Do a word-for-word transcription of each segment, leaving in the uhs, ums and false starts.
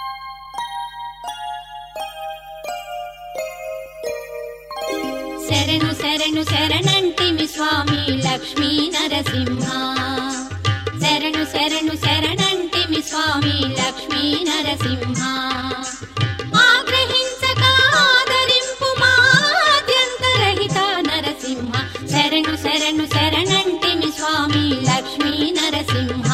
శరణు శరణు శరణంటిమి స్వామి లక్ష్మీ నరసింహ శరణు శరణు శరణంటిమి స్వామి లక్ష్మీ నరసింహ ఆగ్రహించక ఆదరింపు మాద్యంతరహిత నరసింహ శరణు శరణు శరణంటిమి స్వామి లక్ష్మీ నరసింహ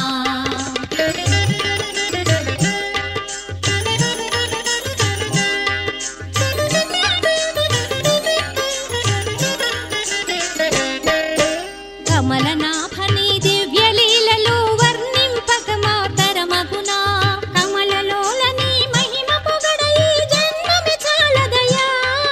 కమలనాభని దివ్యలీలలు వర్ణింపక మాతరమగునా కమలలోలని మహిమ పొగడ ఈ జన్మమి చాలదయా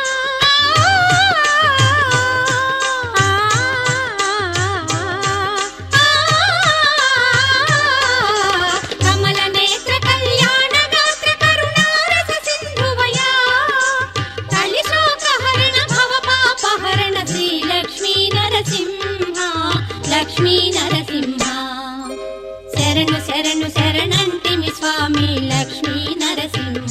కమల నేత్ర కళ్యాణ గాత్ర కరుణారస సింధువయా కలిశోకహరణ భవ పాపహరణ శ్రీ లక్ష్మీ నరసింహ లక్ష్మీ నరసింహ శరణు శరణు శరణంటిమి స్వామి లక్ష్మీ నరసింహ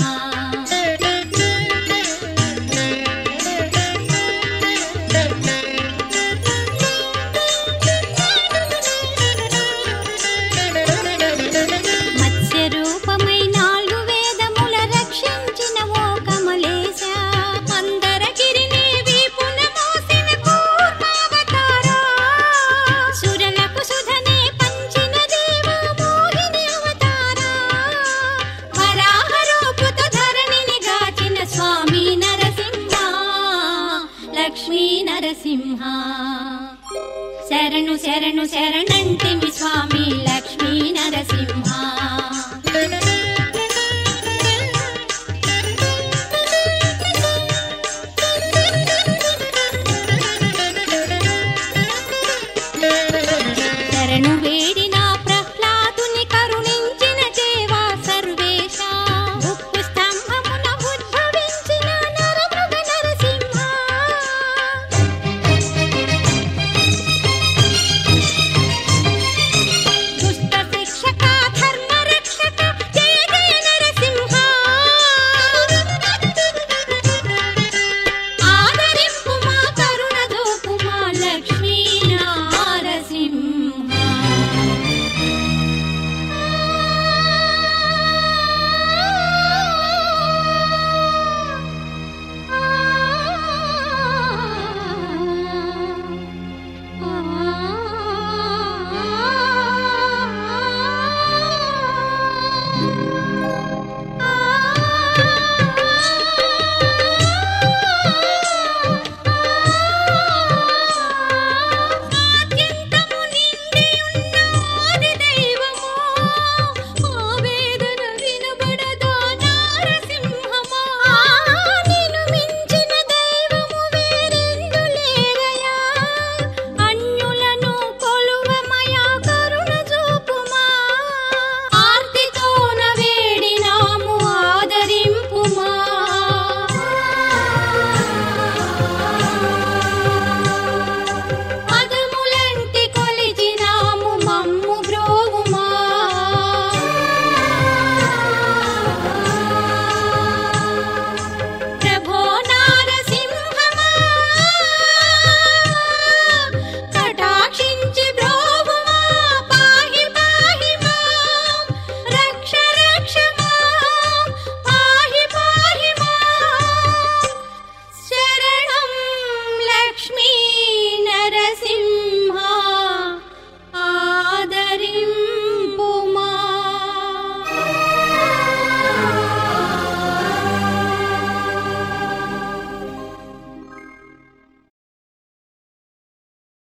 మత్స్య రూపమై నాలుగు వేదముల రక్షించిన ఓ కమలేశ అందరగిరిని వీపున మోసిన కూర్మావతారా సురలకు సుధనే పంచిన దేవ మోహిని అవతారా వరాహ రూపుతో ధరణిని గాచిన స్వామి నరసింహ లక్ష్మీ నరసింహ శరణు శరణు శరణంటిమి స్వామి